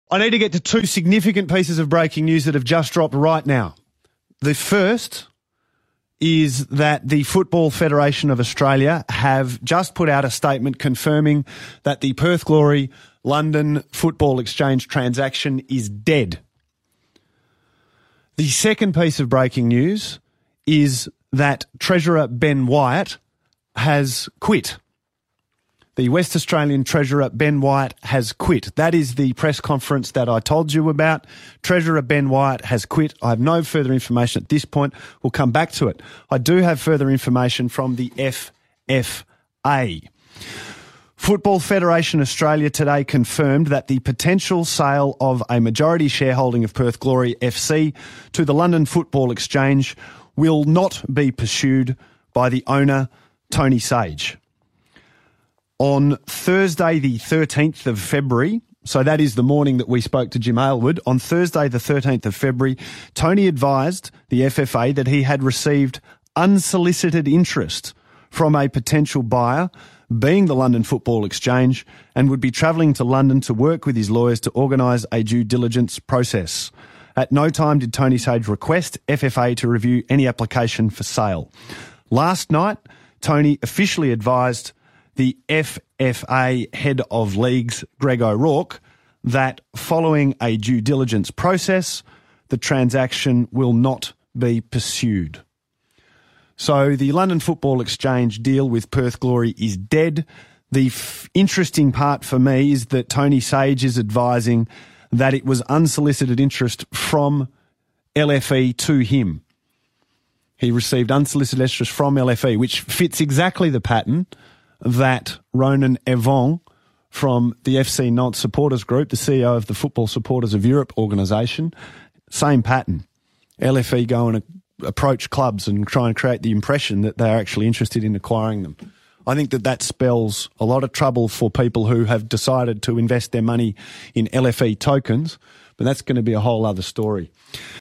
I need to get to two significant pieces of breaking news that have just dropped right now. The first is that the Football Federation of Australia have just put out a statement confirming that the Perth Glory London Football Exchange transaction is dead. The second piece of breaking news is that Treasurer Ben Wyatt has quit. The West Australian Treasurer Ben Wyatt has quit. That is the press conference that I told you about. Treasurer Ben Wyatt has quit. I have no further information at this point. We'll come back to it. I do have further information from the FFA. Football Federation Australia today confirmed that the potential sale of a majority shareholding of Perth Glory FC to the London Football Exchange will not be pursued by the owner, Tony Sage. On Thursday, the 13th of February, so that is the morning that we spoke to Jim Aylward, on Thursday, the 13th of February, Tony advised the FFA that he had received unsolicited interest from a potential buyer, being the London Football Exchange, and would be travelling to London to work with his lawyers to organise a due diligence process. At no time did Tony Sage request FFA to review any application for sale. Last night, Tony officially advised the FFA head of leagues, Greg O'Rourke, that following a due diligence process, the transaction will not be pursued. So the London Football Exchange deal with Perth Glory is dead. The interesting part for me is that Tony Sage is advising that it was unsolicited interest from LFE to him. He received unsolicited interest from LFE, which fits exactly the pattern that Ronan Evong from the FC Nantes Supporters Group, the CEO of the Football Supporters of Europe organisation, same pattern. LFE go and approach clubs and try and create the impression that they're actually interested in acquiring them. I think that spells a lot of trouble for people who have decided to invest their money in LFE tokens, but that's going to be a whole other story.